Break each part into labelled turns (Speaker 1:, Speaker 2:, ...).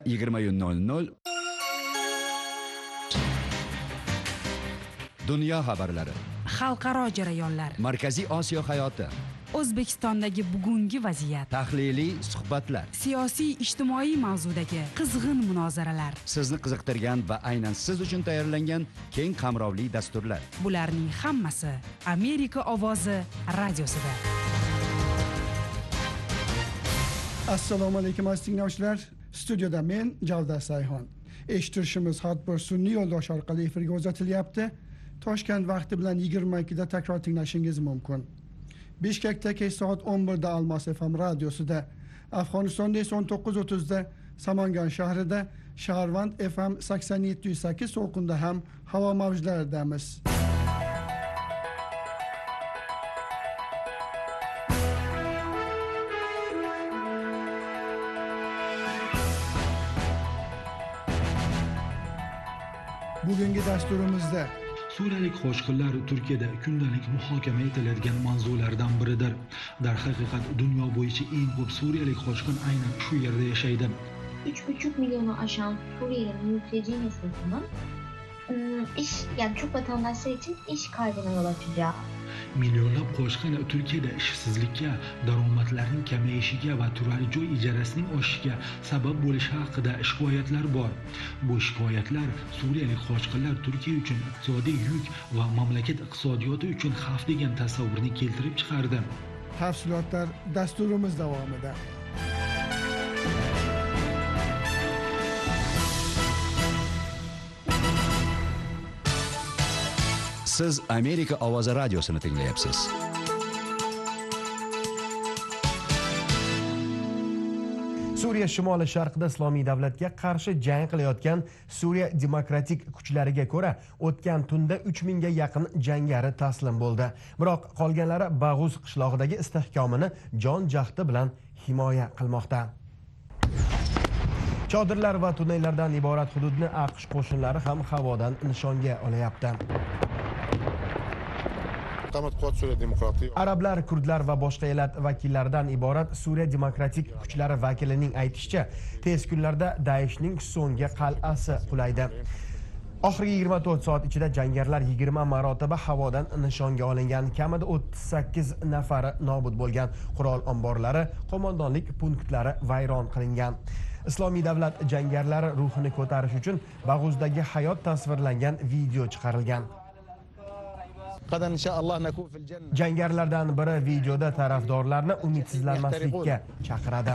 Speaker 1: 20:00 Dunyo xabarlari,
Speaker 2: xalqaro jarayonlar,
Speaker 1: Markaziy Osiyo hayoti,
Speaker 2: O'zbekistondagi bugungi vaziyat,
Speaker 1: tahliliy suhbatlar,
Speaker 2: siyosiy ijtimoiy mavzudagi qizg'in munozaralar,
Speaker 1: sizni qiziqtirgan va aynan siz uchun tayyorlangan keng qamrovli dasturlar.
Speaker 2: bularning hammasi Amerika ovozi radiosida.
Speaker 3: Assalomu alaykum aziz tinglovchilar. Studiyada men Javdat Sayxon. Eshittirishimiz har bir sun'iy yo'ldosh orqali efirga uzatilyapti. Toshkent vaqti bilan 22 da takror tinglashingiz mumkin. Bishkekda kech soat 11 da Almos FM radiosida, Afg'onistonda esa 19:30 da Samangan shahrida, Shaharvand FM 87.8 to'lqinda ham havo mavjlaridamiz. Bugungi dasturimizda
Speaker 4: Suriyalik qo'shiqchilar Turkiyada kundalik muhokama etiladigan mavzulardan biridir. Darhaqiqat dunyo bo'yicha eng ko'p suriyalik qo'shiqchi aynan shu yerda yashaydi.
Speaker 5: 3,5 milyonu aşan Suriyeli mülteci nüfusunun yani Türk vatandaşları için iş kaybına yol açacağı.
Speaker 4: Millionlab qo'shiqchilar Turkiyada ishsizlikka, daromadlarning kamayishiga va turar joy ijarasining oshishiga sabab bo'lishi haqida shikoyatlar bor. Bu shikoyatlar suriyalik qo'shiqchilar Turkiya uchun iqtisodiy yuk va mamlakat iqtisodiyoti uchun xavf degan tasavvurni keltirib chiqardi.
Speaker 3: tafsilotlar dasturimiz davomida.
Speaker 1: Siz Amerika ovozi radiosini tinglayapsiz.
Speaker 6: Suriya shimoli sharqida islomiy davlatga qarshi jang qilayotgan Suriya demokratik kuchlariga ko'ra, o'tgan tunda 3000 ga yaqin jangari taslim bo'ldi. Biroq qolganlari Bag'uz qishlog'idagi istehkomini jon jahdi bilan himoya qilmoqda. Chodirlar va tunnellardan iborat hududni AQSh qo'shinlari ham havodan nishonga olyapti. Arablar, kurdlar va boshqa elat vakillaridan iborat Suriya demokratik kuchlari vakilining aytishicha, tez kunlarda Daeshning so'nggi qal'asi qulaydi. Oxirgi 24 soat ichida jangarilar 20 marotaba havodan nishonga olingan, kamida 38 nafari nobud bo'lgan, qurol omborlari, qo'mondonlik punktlari vayron qilingan. Islomiy davlat jangarilari ruhini ko'tarish uchun Bag'uzdagi hayot tasvirlangan video chiqarilgan. Jangarilardan biri videoda tarafdorlarni umidsizlanmaslikka chaqiradi.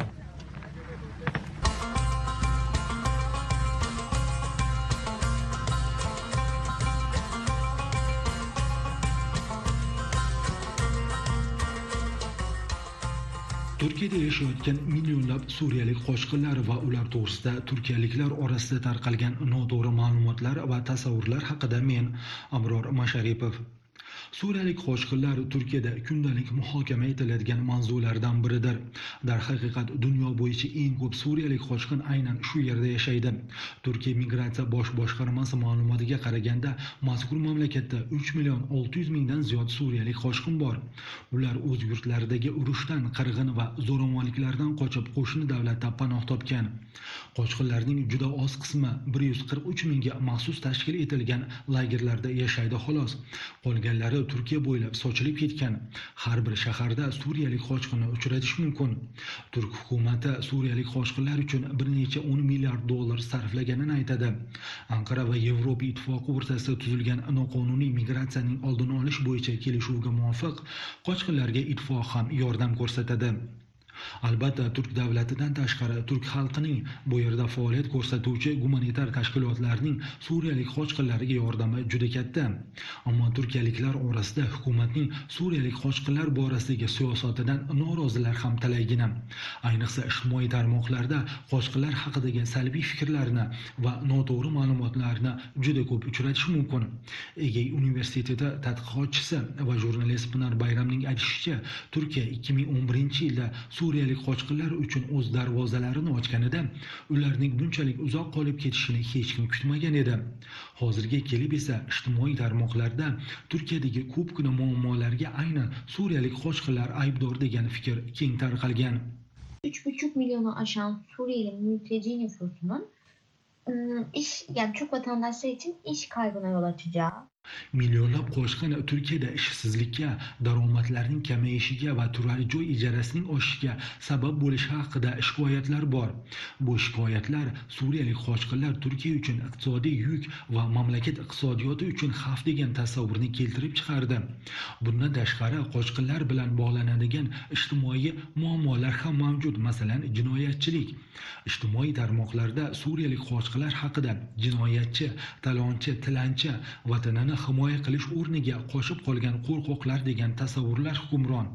Speaker 4: Turkiyada yashayotgan millionlab suriyalik qo'shiqchilar va ular to'g'risida turkiyaliklar orasida tarqalgan noto'g'ri ma'lumotlar va tasavvurlar haqida men Abror Masharipov. Suriyalik qo'shiqchilar Turkiyada kundalik muhokama etiladigan mavzulardan biridir. Darhaqiqat dunyo bo'yicha eng ko'p suriyalik qo'shiqchi aynan shu yerda yashaydi. Turkiya migratsiya bosh boshqarmasi ma'lumotiga qaraganda, mazkur mamlakatda 3,600,000 dan ziyod suriyalik qo'shiqchi bor. Ular o'z yurtlaridagi urushdan, qirg'in va zo'ravonliklardan qochib qo'shni davlatda panoh topgan. Qo'shiqchilarning juda oz qismi 143,000 ga maxsus tashkil etilgan lagerlarda yashaydi xolos. Qolganlari Turkiya bo'ylab sochilib ketgan. Har bir shaharda suriyalik qo'shiqchini uchratish mumkin. Turk hukumati suriyalik qo'shiqchilar uchun bir necha 10 milliard dollar sarflaganini aytadi. Anqara va Yevropa ittifoqi o'rtasida tuzilgan noqonuniy migratsiyaning oldini olish bo'yicha kelishuvga muvofiq qo'shiqchilarga ittifoq ham yordam ko'rsatadi. Albatta, Turk davlatidan tashqari Turk xalqining bu yerda faoliyat ko'rsatuvchi gumanitar tashkilotlarning suriyalik qo'shiqchilariga yordami juda katta. Ammo turkiyaliklar orasida hukumatning suriyalik qo'shiqchilar borasidagi siyosatidan norozilar ham talaygina. Ayniqsa ijtimoiy tarmoqlarda qo'shiqchilar haqidagi salbiy fikrlarni va noto'g'ri ma'lumotlarni juda ko'p uchratish mumkin. Egey universiteti tadqiqotchisi va jurnalist Pinar Bayramning aytishicha, Turkiya 2011-yilda suriyalik qo'shiqchilar uchun o'z darvozalarini ochganida, ularning bunchalik uzoq qolib ketishini hech kim kutmagan edi. Hozirga kelib esa ijtimoiy tarmoqlarda Turkiyadagi ko'pgina muammolarga aynan suriyalik qo'shiqchilar aybdor degan fikr keng tarqalgan.
Speaker 5: 3,5 milyonu aşan Suriyeli mülteci nüfusunun yani Türk vatandaşları için iş kaybına yol açacağı.
Speaker 4: Millionlab qo'shqin Turkiyada ishsizlikka, daromadlarning kamayishiga va turar joy ijarasining oshishiga sabab bo'lishi haqida shikoyatlar bor. Bu shikoyatlar suriyalik qochqinlar Turkiya uchun iqtisodiy yuk va mamlakat iqtisodiyoti uchun xavf degan tasavvurni keltirib chiqardi. Bundan tashqari qochqinlar bilan bog'lanadigan ijtimoiy muammolar ham mavjud, masalan, jinoyatchilik. Ijtimoiy tarmoqlarda suriyalik qochqinlar haqida jinoyatchi, talonchi, tilanchi, vatanini himoya qilish o'rniga qo'shib qolgan qo'rqoqlar degan tasavvurlar hukmron.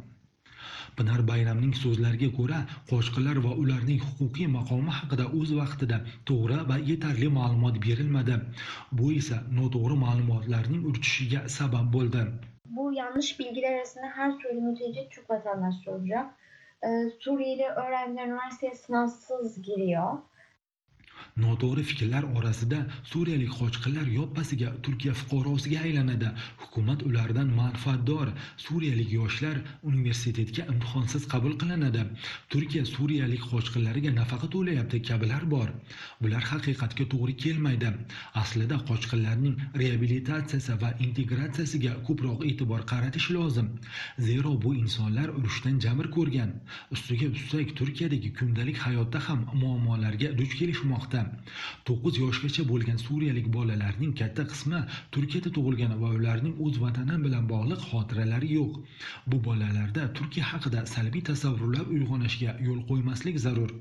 Speaker 4: Pinar Bayramning so'zlariga ko'ra, qochqinlar va ularning huquqiy maqomi haqida o'z vaqtida to'g'ri va yetarli ma'lumot berilmadi. Bu esa noto'g'ri ma'lumotlarning urchishiga sabab bo'ldi.
Speaker 5: Bu yanlış bilgiler arasında her Suriyeli mülteci Türk vatandaşı olacak. Suriyeli öğrenciler üniversiteye sınavsız giriyor.
Speaker 4: Noto'g'ri fikrlar orasida suriyalik qochqinlar yoppasiga Turkiya fuqarosiga aylanadi. Hukumat ulardan manfaatdor. Suriyalik yoshlar universitetga imtihonsiz qabul qilinadi. Turkiya suriyalik qochqinlarga nafaqa to'layapti kabilar bor. Bular haqiqatga to'g'ri kelmaydi. Aslida qochqinlarning reabilitatsiyasi va integratsiyasiga ko'proq e'tibor qaratish lozim. Zero bu insonlar urushdan jabr ko'rgan. Ustiga ustak Turkiyadagi kundalik hayotda ham muammolarga duch kelishmoqda. 9 yoshgacha bo'lgan suriyalik bolalarning katta qismi Turkiyada tug'ilgan va ularning o'z vatani bilan bog'liq xotiralari yo'q. Bu bolalarda Turkiya haqida salbiy tasavvurlar uyg'onishiga yo'l qo'ymaslik zarur.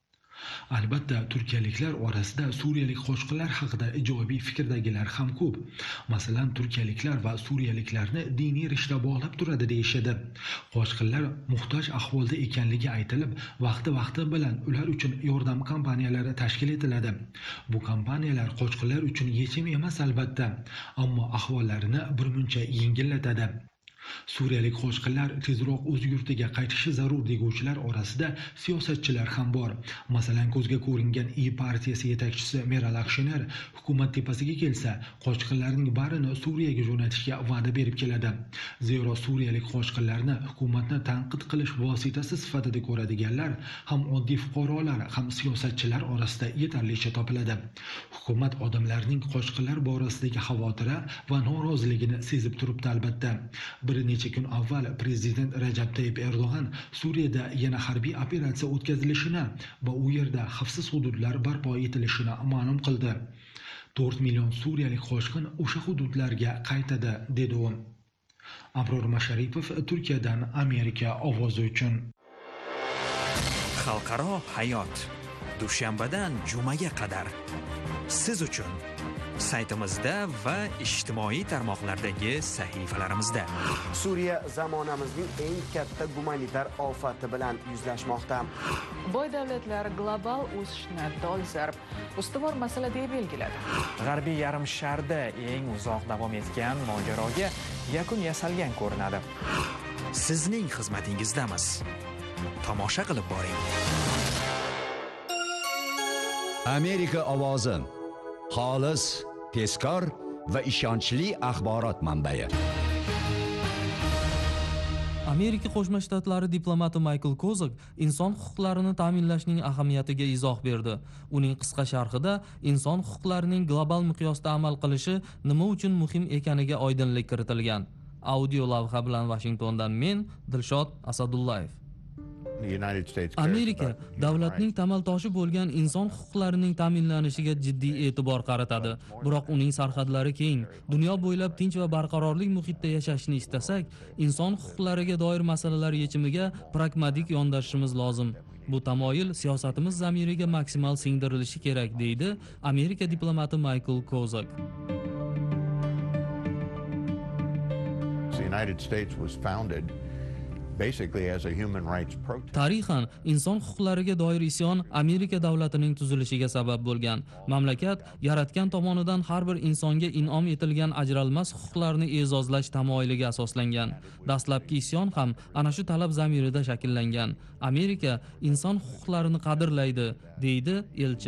Speaker 4: Albatta, turkiyaliklar orasida suriyalik qochqinlar haqida ijobiy fikrdagilar ham ko'p. Masalan, turkiyaliklar va suriyaliklarni diniy rishta bog'lab turadi deyishadi. Qochqinlar muhtoj ahvolda ekanligi aytilib, vaqti bilan ular uchun yordam kompaniyalari tashkil etiladi. Bu kompaniyalar qochqinlar uchun yechim emas albatta, ammo ahvollarini birmuncha yengillatadi. Suriyalik qochqinlar tezroq o'z yurtiga qaytishi zarur deguvchilar orasida siyosatchilar ham bor. Masalan, ko'zga ko'ringan partiyasi yetakchisi Meral Akşener hukumat tepasiga kelsa, qochqinlarning barini Suriyaga jo'natishga va'da berib keladi. Zero suriyalik qochqinlarni hukumatni tanqid qilish vositasi sifatida ko'radiganlar ham oddiy fuqarolar, ham siyosatchilar orasida yetarlicha topiladi. Hukumat odamlarning qochqinlar borasidagi xavotiri va noroziligini sezib turibdi albatta. Bir necha kun avval prezident Rajab Tayyip Erdo'g'an Suriyada yana harbiy operatsiya o'tkazilishini va u yerda xavfsiz hududlar barpo etilishini ma'lum qildi. 4 million suriyalik qochqin o'sha hududlarga qaytadi, dedi u. Abror Masharipov, Turkiyadan Amerika ovozi uchun.
Speaker 7: Xalqaro hayot dushanbadan jumaga qadar siz uchun saytimizda va ijtimoiy tarmoqlardagi sahifalarimizda.
Speaker 6: Suriya zamonamizning eng katta gumanitar ofati bilan yuzlashmoqda.
Speaker 8: Boy davlatlar global o'sishni dolzarb ustuvor masala deb belgiladi.
Speaker 9: G'arbiy yarim sharda eng uzoq davom etgan mojaroga yakun yasalgan ko'rinadi.
Speaker 7: Sizning xizmatingizdamiz. Tomosha qilib boring.
Speaker 1: Amerika ovozi. Xolis, tezkor va ishonchli axborot manbai.
Speaker 10: Amerika Qo'shma Shtatlari diplomati Michael Kozak inson huquqlarini ta'minlashning ahamiyatiga izoh berdi. Uning qisqa sharhida inson huquqlarining global miqyosda amal qilishi nima uchun muhim ekaniga oydinlik kiritilgan. Audio lavha bilan Washingtondan men Dilshod Asadullayev. Amerika davlatning tamal toshi bo'lgan inson huquqlarining ta'minlanishiga jiddiy e'tibor qaratadi. Biroq uning sarhadlari keng. Dunyo bo'ylab tinch va barqarorlik muhitida yashashni istasak, inson huquqlariga doir masalalar yechimiga pragmatik yondashishimiz lozim. Bu tamoyil siyosatimiz zamiriga maksimal singdirilishi kerak, deydi Amerika diplomati Michael Kozak. Tarixan inson huquqlariga doir isyon Amerika davlatining tuzilishiga sabab bo'lgan. Mamlakat yaratgan tomonidan har bir insonga in'om etilgan ajralmas huquqlarni e'zozlash tamoyiliga asoslangan. Dastlabki isyon ham ana shu talab zamirida shakllangan. Amerika inson huquqlarini qadrlaydi, deydi elchi.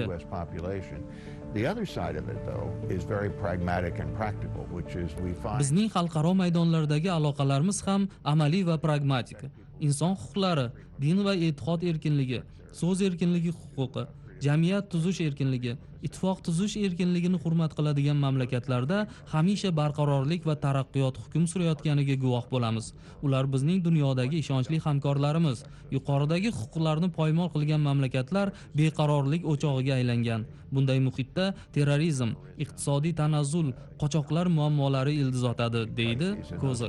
Speaker 10: Bizning xalqaro maydonlardagi aloqalarimiz ham amaliy va pragmatik. inson huquqlari, din va e'tiqod erkinligi, so'z erkinligi huquqi, jamiyat tuzish erkinligi, ittifoq tuzish erkinligini hurmat qiladigan mamlakatlarda hamisha barqarorlik va taraqqiyot hukm surayotganiga guvoh bo'lamiz. Ular bizning dunyodagi ishonchli hamkorlarimiz. Yuqoridagi huquqlarni poymol qilgan mamlakatlar beqarorlik o'chog'iga aylangan. Bunday muhitda terrorizm, iqtisodiy tanazzul, qochoqlar muammolari ildiz otadi, deydi Kozak.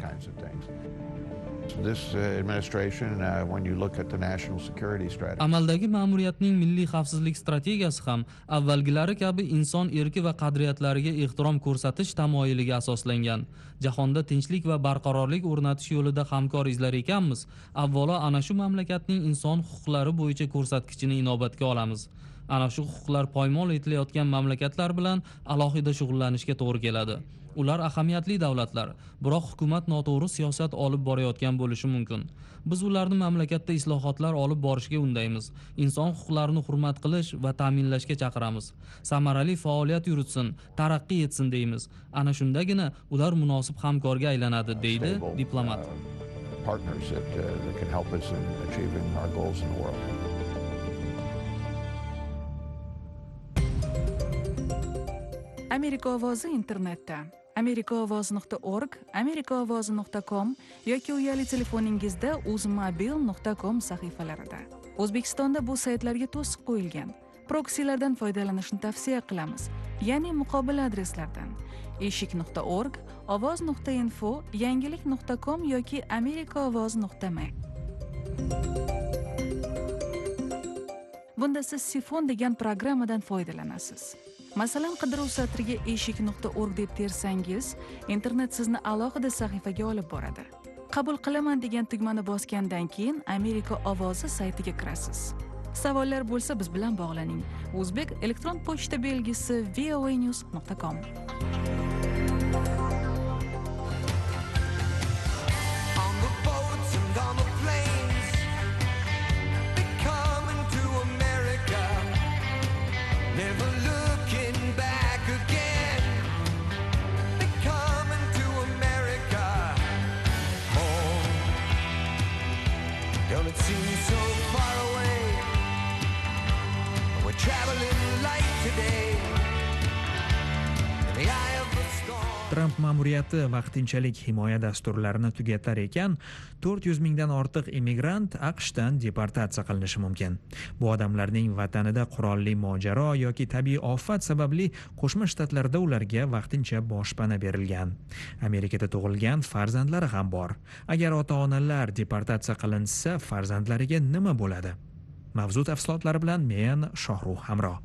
Speaker 10: Amaldagi ma'muriyatning milliy xavfsizlik strategiyasi ham avvalgilari kabi inson erki va qadriyatlariga ehtirom ko'rsatish tamoyiliga asoslangan. Jahonda tinchlik va barqarorlik o'rnatish yo'lida hamkor izlar ekanmiz. Avvalo ana shu mamlakatning inson huquqlari bo'yicha ko'rsatkichini inobatga olamiz. Ana shu huquqlar poymol etilayotgan mamlakatlar bilan alohida shug'ullanishga to'g'ri keladi. Ular ahamiyatli davlatlar, biroq hukumat noto'g'ri siyosat olib borayotgan bo'lishi mumkin. Biz ularni mamlakatda islohotlar olib borishga undaymiz. Inson huquqlarini hurmat qilish va ta'minlashga chaqiramiz. Samarali faoliyat yuritsin, taraqqiy etsin deymiz. Ana shundagina ular munosib hamkorga aylanadi, deydi diplomat.
Speaker 8: Amerika ovozi internetda amerikaovozi.org, amerikaovozi.com yoki uyali telefoningizda uzmobil.com sahifalarida. O'zbekistonda bu saytlarga to'siq qo'yilgan. Proksilardan foydalanishni tavsiya qilamiz, ya'ni muqobil adreslardan eshik.org, ovoz.info, yangilik.com yoki amerikaovoz.me. Bunda siz Sifon degan programmadan foydalanasiz. Masalan, qidiruv satriga eshik.org deb tersangiz, internet sizni alohida sahifaga olib boradi. Qabul qilaman degan tugmani bosgandan keyin Amerika ovozi saytiga kirasiz. Savollar bo'lsa biz bilan bog'laning. O'zbek elektron pochta belgisi voanews.com.
Speaker 7: Tramp ma'muriyati vaqtinchalik himoya dasturlarini tugatar ekan, 400 mingdan ortiq immigrant AQShdan deportatsiya qilinishi mumkin. Bu odamlarning vatanida qurolli mojaro yoki tabiiy ofat sababli Qo'shma Shtatlarda ularga vaqtincha boshpana berilgan. Amerikada tug'ilgan farzandlari ham bor. Agar ota-onalar deportatsiya qilinsa, farzandlariga nima bo'ladi? Mavzu tafsilotlari bilan men Shohruh Hamro.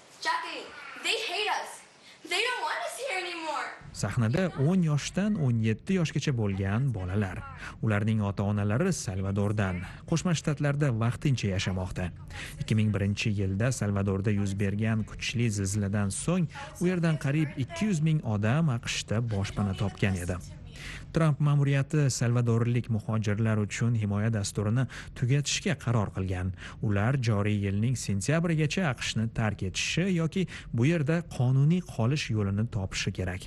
Speaker 7: Sahnada 10 yoshdan 17 yoshgacha bo'lgan bolalar. Ularning ota-onalari Salvadordan, Qo'shma Shtatlarda vaqtincha yashamoqda. 2001-yilda Salvadorda yuz bergan kuchli zilziladan so'ng u yerdan qariyb 200 ming odam AQShda boshpana topgan edi. Tramp ma'muriyati salvadorlik muhojirlar uchun himoya dasturini tugatishga qaror qilgan. Ular joriy yilning sentyabrigacha AQShni tark etishi yoki bu yerda qonuniy qolish yo'lini topishi kerak.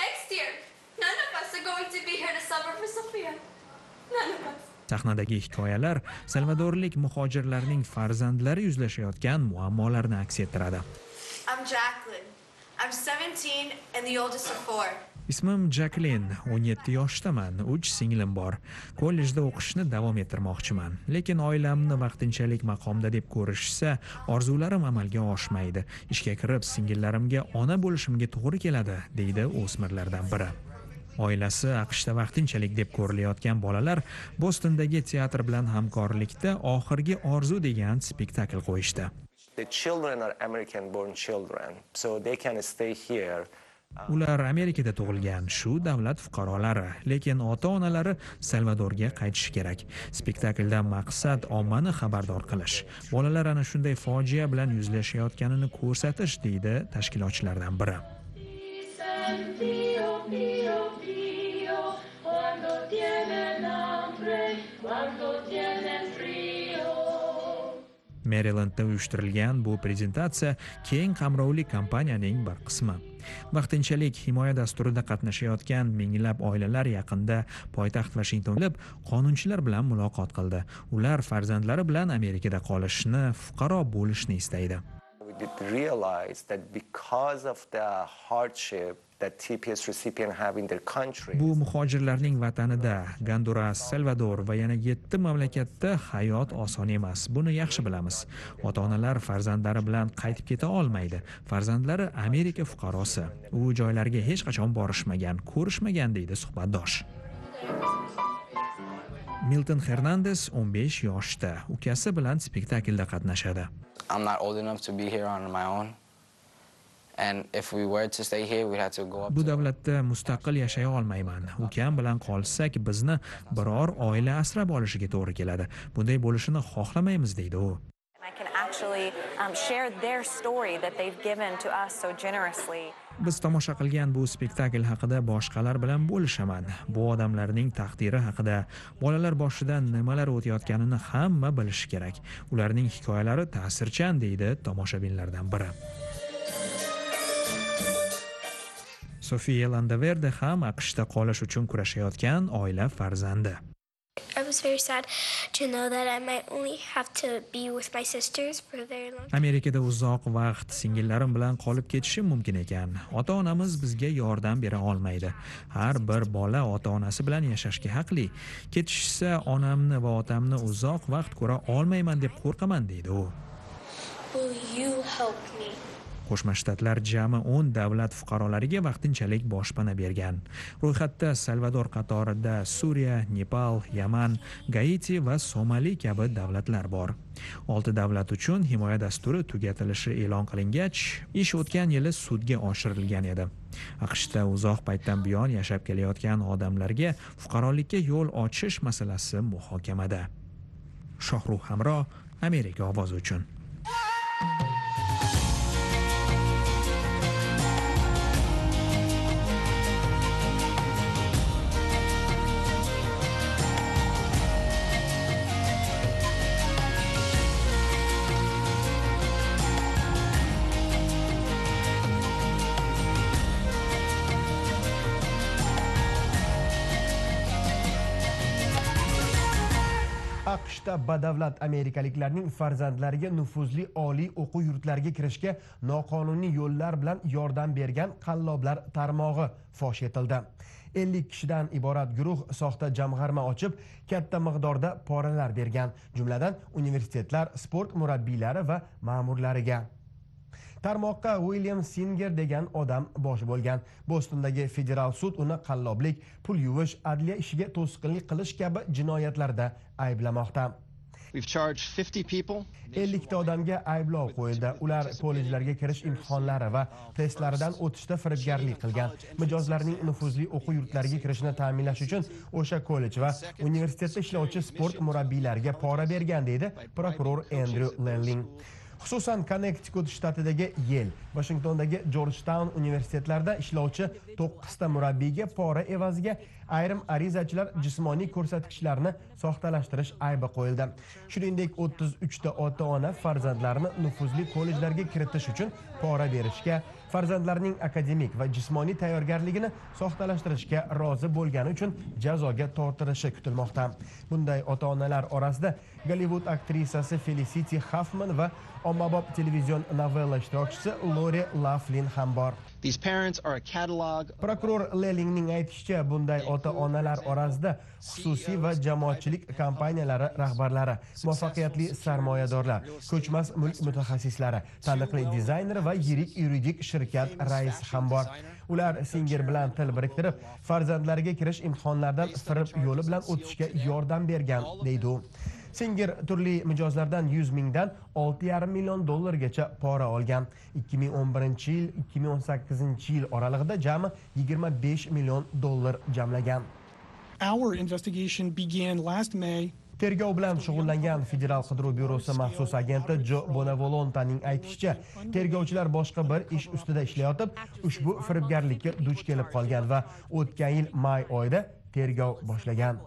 Speaker 7: Sahnadagi hikoyalar salvadorlik muhojirlarning farzandlari yuzlashayotgan muammolarni aks ettiradi. Ismim Jacqueline, 17 yoshdaman, 3 singlim bor. Kollejda o'qishni davom ettirmoqchiman, lekin oilamni vaqtinchalik maqomda deb ko'rishsa, orzularim amalga oshmaydi. Ishga kirib, singillarimga ona bo'lishimga to'g'ri keladi, deydi o'smirlardan biri. Oilasi AQShda vaqtinchalik deb ko'rilayotgan bolalar Bostondagi teatr bilan hamkorlikda oxirgi orzu degan spektakl qo'yishdi. Ular Amerikada tug'ilgan, shu davlat fuqarolari, lekin ota-onalari Salvadorga qaytishi kerak. Spektaklda maqsad ommani xabardor qilish, bolalar ana shunday fojia bilan yuzlashayotganini ko'rsatish, deydi tashkilotchilardan biri. Marylandda uyushtirilgan bu prezentatsiya keng qamrovli kampaniyaning bir qismi. Vaqtinchalik himoya dasturida qatnashayotgan minglab oilalar yaqinda poytaxt Washingtonda qonunchilar bilan muloqot qildi. Ular farzandlari bilan Amerikada qolishni, fuqaro bo'lishni istaydi.
Speaker 11: We did realize that because of the hardship that TPS recipient have in their country.
Speaker 7: Bu muhojirlarning vatanida, Gonduras, Salvador va yana 7 mamlakatda hayot oson emas. Buni yaxshi bilamiz. Ota-onalar farzandlari bilan qaytib keta olmaydi. Farzandlari Amerika fuqarosi. U joylarga hech qachon borishmagan, ko'rishmagan deydi suhbatdosh. Milton Hernandez 15 yoshda, ukasi bilan spektaklda qatnashadi.
Speaker 12: I'm not old enough to be here on my own. And if we were to stay here, we'd have to go up.
Speaker 7: Bu davlatda mustaqil yashay olmayman. Ukam bilan qolsak, bizni biror oila asrab olishiga to'g'ri keladi. Bunday bo'lishini xohlamaymiz deydi u.
Speaker 13: I can actually share their story that they've given to us so generously.
Speaker 7: Biz tomosha qilgan bu spektakl haqida boshqalar bilan bo'lishaman. Bu odamlarning taqdiri haqida, bolalar boshidan nimalar o'tayotganini hamma bilishi kerak. Ularning hikoyalari ta'sirchan deydi tomoshabinlardan biri. Sofia Landaverde ham AQShda qolish uchun kurashayotgan oila farzandi.
Speaker 14: I was very sad to know that I might only have to be with my sisters for a very long time.
Speaker 7: Amerikada uzoq vaqt singillarim bilan qolib ketishim mumkin ekan. Ota-onamiz bizga yordam bera olmaydi. Har bir bola ota-onasi bilan yashashga haqli. Ketishsa onamni va otamni uzoq vaqt ko'ra olmayman deb qo'rqaman deydi u.
Speaker 14: Will you help me?
Speaker 7: Qo'shma Shtatlar jami 10 davlat fuqarolariga vaqtinchalik boshpana bergan. Ro'yxatda Salvador qatorida Suriya, Nepal, Yaman, Gaiti va Somali kabi davlatlar bor. 6 davlat uchun himoya dasturi tugatilishi e'lon qilingach, ish o'tgan yili sudga oshirilgan edi. AQShda uzoq paytdan buyon yashab kelayotgan odamlarga fuqarolikka yo'l ochish masalasi muhokamada. Shohruh Hamro, Amerika ovozi uchun.
Speaker 6: AQShda badavlat amerikaliklarning farzandlariga nufuzli oliy o'quv yurtlariga kirishga noqonuniy yo'llar bilan yordam bergan qalloblar tarmog'i fosh etildi. 50 kishidan iborat guruh soxta jamg'arma ochib, katta miqdorda poralar bergan, jumladan universitetlar, sport murabbiylari va ma'murlariga. Tarmoqqa William Singer degan odam bosh bo'lgan. Bostondagi federal sud uni qalloblik, pul yuvish, adliya ishiga to'sqinlik qilish kabi jinoyatlarda ayblamoqda. 50 ta odamga ayblov qo'yildi. Ular kollejlarga kirish imtihonlari va testlaridan o'tishda firibgarlik qilgan. Mijozlarning nufuzli o'quv yurtlariga kirishini ta'minlash uchun o'sha kollej va universitetda ishlovchi sport murabbiylariga pora bergan deydi prokuror Andrew Lenling. Xususan Connecticut shtatidagi Yale, Washingtondagi Georgetown universitetlarida ishlovchi 9 ta murabbiyga pora evaziga ayrim arizachilar jismoniy ko'rsatkichlarni soxtalashtirish aybi qo'yildi. Shuningdek, 33 ta ota-ona farzandlarini nufuzli kollejlarga kiritish uchun pora berishga, farzandlarining akademik va jismoniy tayyorgarligini soxtalashtirishga rozi bo'lgani uchun jazoga tortilishi kutilmoqda. Bunday ota-onalar orasida Gollywood aktrisasi Felicity Huffman va ommabop televizion novella ishtirokchisi Lori Laughlin ham bor. Prokuror Lellingning aytishicha, bunday ota-onalar orasida xususiy va jamoatchilik kompaniyalari rahbarlari, muvaffaqiyatli sarmoyadorlar, ko'chmas mulk mutaxassislari, taniqli dizayner va yirik yuridik shirkat raisi ham bor. Ular Singer bilan til biriktirib, farzandlariga kirish imtihonlaridan firib yo'li bilan o'tishga yordam bergan deydi u. Singer turli mijozlardan 100 mingdan 6,5 million dollargacha pora olgan. 2011-yil, 2018-yil oralig'ida jami 25 million dollar jamlagan.
Speaker 15: Our investigation began last May.
Speaker 6: Tergov bilan shug'ullangan Federal qidiruv byurosi maxsus agenti Jo Bonavolontaning aytishicha, tergovchilar boshqa bir ish ustida ishlayotib, ushbu firibgarlikka duch kelib qolgan va o'tgan yil may oyida tergov boshlagan.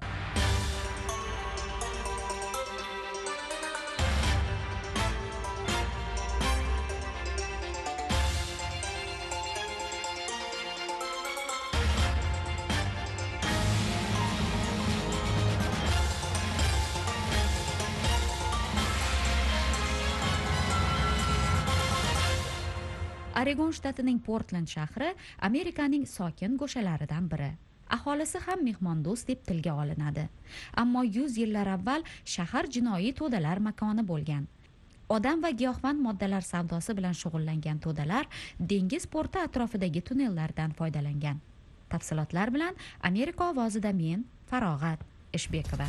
Speaker 16: Oregon shtatining Portland shahri Amerikaning sokin go'shalaridan biri. Aholisi ham mehmondo'st deb tilga olinadi. Ammo 100 yillar avval shahar jinoiy to'dalar makoni bo'lgan. Odam va giyohvand moddalar savdosi bilan shug'ullangan to'dalar dengiz porti atrofidagi tunnellardan foydalangan. Tafsilotlar bilan Amerika ovozida men Farog'at Ishbekova.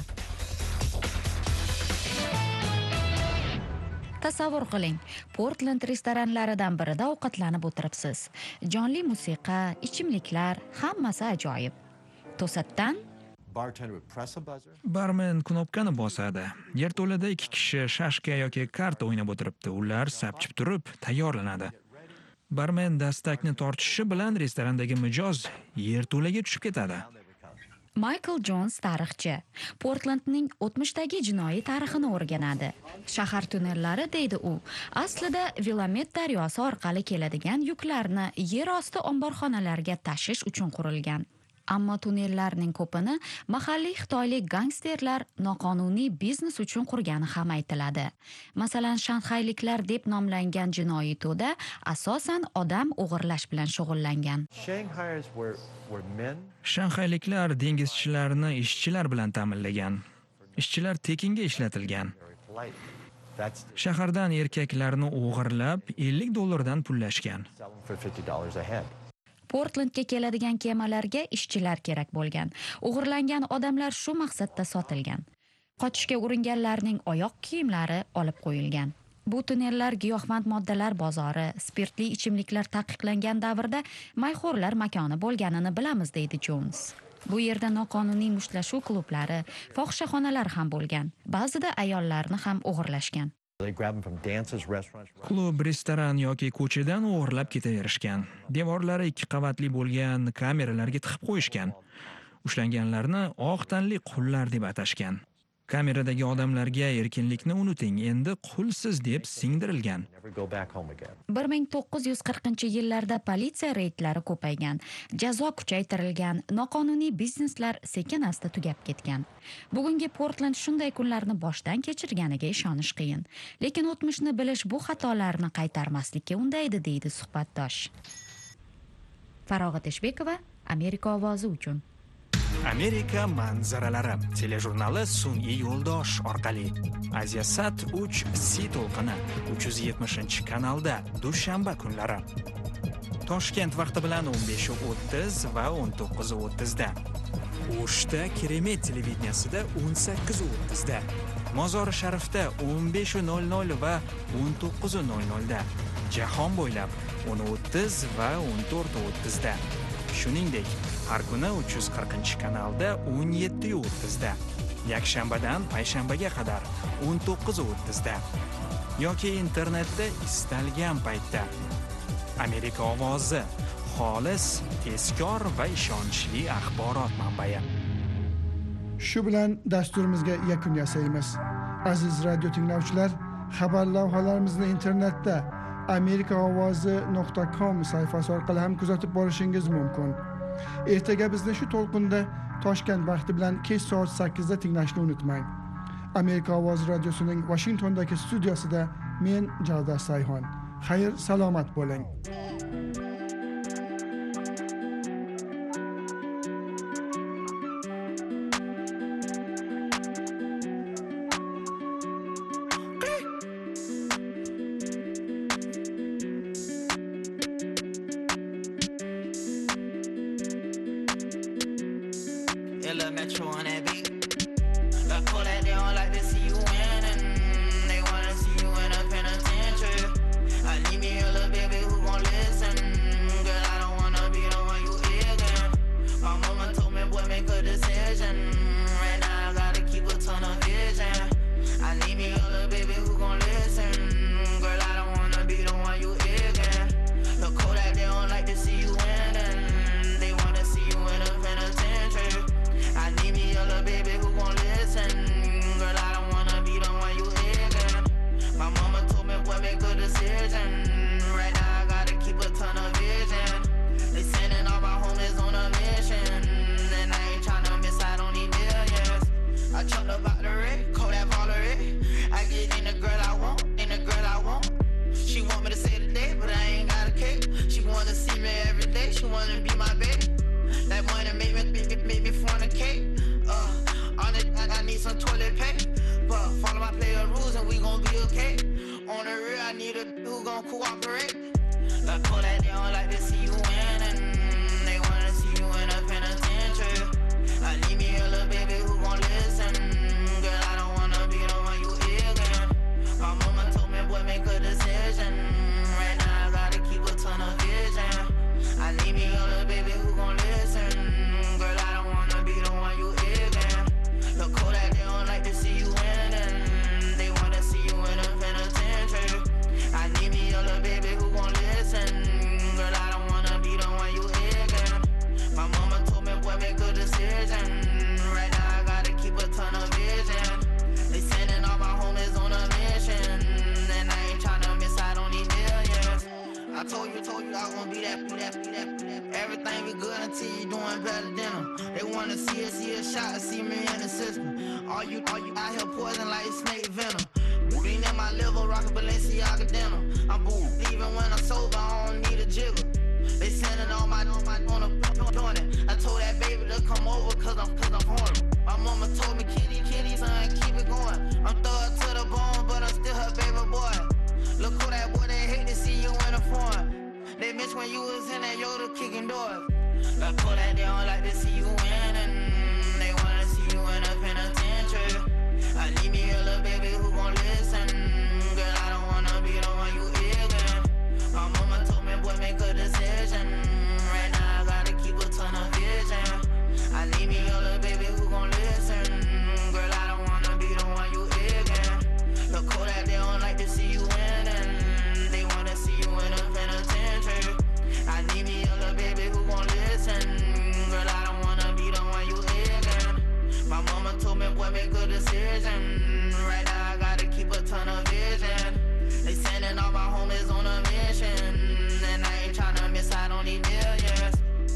Speaker 16: Tasavvur qiling, Portland restoranlaridan birida ovqatlanib o'tiribsiz. Jonli musiqa, ichimliklar, hammasi ajoyib. To'satdan
Speaker 7: barmen knopkani bosadi. Yerto'lada 2 kishi shashka yoki karta o'ynab o'tiribdi. Ular sapchib turib tayyorlanadi. Barmen dastakni tortishi bilan restorandagi mijoz yerto'laga tushib ketadi.
Speaker 16: Michael Jones tarixchi. Portlandning o'tmishdagi jinoiy tarixini o'rganadi. Shahar tunnellari deydi u. Aslida Willamette daryosi orqali keladigan yuklarni yer osti omborxonalarga tashish uchun qurilgan. Ammo tunnellarning ko'pini mahalliy xitoylik gangsterlar noqonuniy biznes uchun qurgani ham aytiladi. Masalan, shanxayliklar deb nomlangan jinoiy to'da asosan odam o'g'irlash bilan shug'ullangan.
Speaker 7: Shanxayliklar dengizchilarni ishchilar bilan ta'minlagan. Ishchilar tekinga ishlatilgan. Shahardan erkaklarni o'g'irlab $50 pullashgan.
Speaker 16: Portlandga keladigan kemalarga ishchilar kerak bo'lgan. O'g'irlangan odamlar shu maqsadda sotilgan. Qochishga uringanlarning oyoq kiyimlari olib qo'yilgan. Bu tunnellar giyohvand moddalar bozori, spirtli ichimliklar taqiqlangan davrda mayxo'rlar makoni bo'lganini bilamiz, deydi Jones. Bu yerda noqonuniy mushtlashuv klublari, fohishaxonalar ham bo'lgan. Ba'zida ayollarni ham o'g'irlashgan.
Speaker 7: Klub, restoran yoki ko'chadan o'g'irlab ketaverishgan. Devorlari 2 qavatli bo'lgan kameralarga tiqib qo'yishgan. Ushlanganlarni oq tanli qullar deb atashgan. Kameradagi odamlarga erkinlikni unuting, endi qulsiz deb singdirilgan.
Speaker 16: 1940-yillarda politsiya reydlari ko'paygan, jazo kuchaytirilgan, noqonuniy bizneslar sekin-asta tugab ketgan. Bugungi Portland shunday kunlarni boshdan kechirganiga ishonish qiyin. Lekin o'tmishni bilish bu xatolarni qaytarmaslikka undaydi, deydi suhbatdosh. Farog'at Ishbekova, Amerika ovozi uchun.
Speaker 7: Amerika manzaralari telejurnali sun'iy yo'ldosh orqali Asiasat 3 C to'lqini 370-kanalda dushanba kunlari. Toshkent vaqti bilan 15:30 va 19:30 da. O'shda Keremet televideniyasida 18:30 da. Mozori Sharifda 15:00 va 19:00 da. Jahon bo'ylab 10:30 va 14:30 da. Shuningdek, har kuni 340-kanalda 17:30 da. Yakshanbadan payshanbaga qadar 19:30 da. Yoki internetda istalgan paytda. Amerika ovozi, xolis, tezkor va ishonchli axborot manbai.
Speaker 3: Shu bilan dasturimizga yakun yasaymiz. Aziz radio tinglovchilar, xabar lavhalarimizni internetda amerikaovozi.com sayfasi orqali ham kuzatib borishingiz mumkin. Ertaga bizni shu to'lqinda Toshkent vaqti bilan kech soat 8 da tinglashni unutmang. Amerika ovozi radiosining Washingtondagi studiyasida men Javdar Sayhon. Xayr, salomat bo'ling.
Speaker 17: Metro on that beat. The Kodak, they don't like to see you winning. They wanna see you in a penitentiary. I need me a little baby who gon' listen. Girl, I don't wanna be the one you ignorant. My mama told me, boy, make a decision. Right now I gotta keep a ton of vision. I need me a little baby who gon' listen. Girl, I don't wanna be the one you ignorant. The Kodak, they don't like to see you winning. They wanna see you in a penitentiary. I need me a little baby gon' be okay. On the real, I need a who gon' cooperate. Like Kodak, they don't like to see you winning. They wanna see you in a penitentiary. I need me a little baby who gon' listen. Girl, I don't wanna be the one you ignorant. My mama told me, boy, make a decision. Right now, I gotta keep a ton of vision. I need me a little baby who gon' listen. Girl, I don't wanna be the one you ignorant. Look, Kodak, they don't like to see you winning. They wanna see you in a penitentiary. I need me a little baby who gon' listen. Girl, I don't wanna be the one you ignorant. My mama told me, boy, make a decision. Right now, I gotta keep a ton of vision. They sending all my homies on a mission. And I ain't tryna miss out on these millions. I told you I gon' be that. Everything be good until you doing better than them. They wanna see a shot, see me in the system. All you out here poison like snake venom. Green in my liver, rockin' Balenciaga denim. I'm boom, even when I'm sober, I don't need a jiggle. They sending all my on doing it. I told that baby to come over cause I'm horny. My mama told me, kitty, son, keep it going. I'm thug to the bone, but I'm still her baby boy. Look who that boy, they hate to see you in a foreign. They miss when you was in that Yoda kicking doors. Like Kodak, they don't like to see you winning. They wanna see you in a penitentiary. I need me a little baby who gon' listen. Girl, I don't wanna be the one you ignorant. My mama told me, boy, make a decision. Right now, I gotta keep a ton of vision. I need me a little baby who gon' listen. Girl, I don't wanna be the one you ignorant. Look, Kodak, they don't like to see you winning. They wanna see you in a penitentiary. I need me a little baby who gon' listen. Girl, I don't wanna be the one you ignorant. My mama told me, boy, make a decision. Right now, I gotta keep a ton of vision. They sending all my homies on a mission. And I ain't tryna miss out on these millions.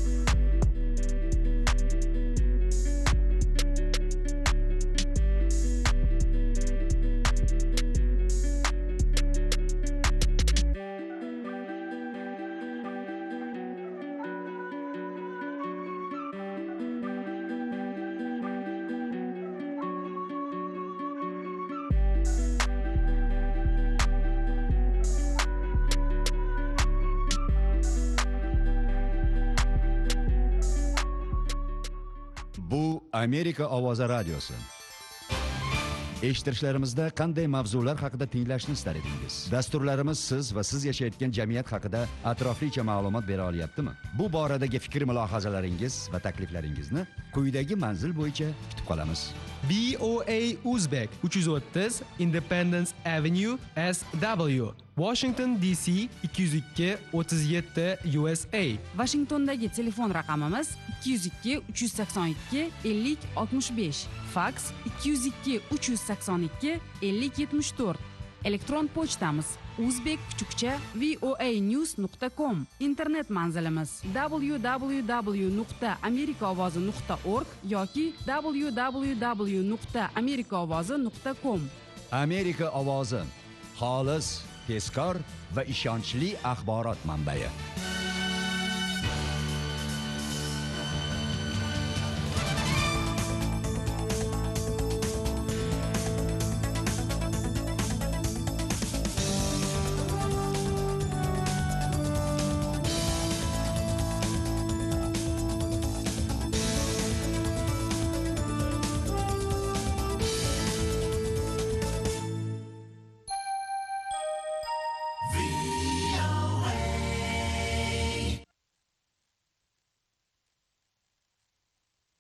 Speaker 1: Bu Amerika ovozi radiosi. Eshittirishlarimizda qanday mavzular haqida tinglashni istar edingiz? Dasturlarimiz siz va siz yashayotgan jamiyat haqida atroflicha ma'lumot bera olyaptimi? Bu boradagi fikr-mulohazalaringiz va takliflaringizni quyidagi manzil bo'yicha kutib qolamiz.
Speaker 18: BOA Uzbek 330 Independence Avenue SW, Washington DC 202 37 USA.
Speaker 2: Washingtondagi telefon raqamimiz 202 382 50 65, faks 202 382 50 74. Elektron pochtamiz uzbek_voanews.com. Internet manzilimiz www.amerikaovozi.org yoki www.amerikaovozi.com.
Speaker 1: Amerika ovozi, xolis, tezkor va ishonchli axborot manbai.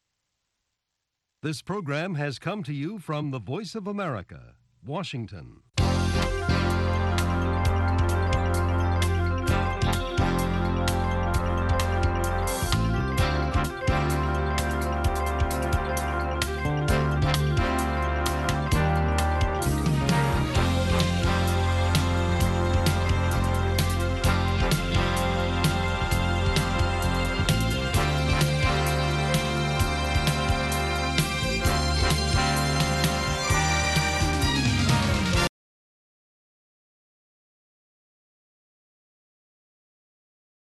Speaker 19: This program has come to you from the Voice of America, Washington.